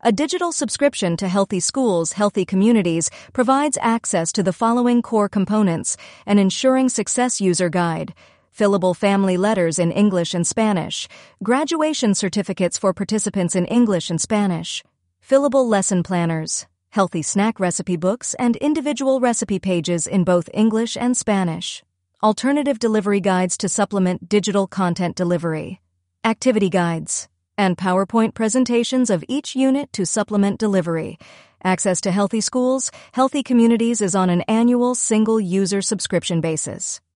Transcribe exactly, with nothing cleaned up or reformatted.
A digital subscription to Healthy Schools, Healthy Communities provides access to the following core components: an Ensuring Success user guide, fillable family letters in English and Spanish, graduation certificates for participants in English and Spanish, fillable lesson planners, healthy snack recipe books, and individual recipe pages in both English and Spanish, alternative delivery guides to supplement digital content delivery, activity guides, and PowerPoint presentations of each unit to supplement delivery. Access to Healthy Schools, Healthy Communities is on an annual single-user subscription basis.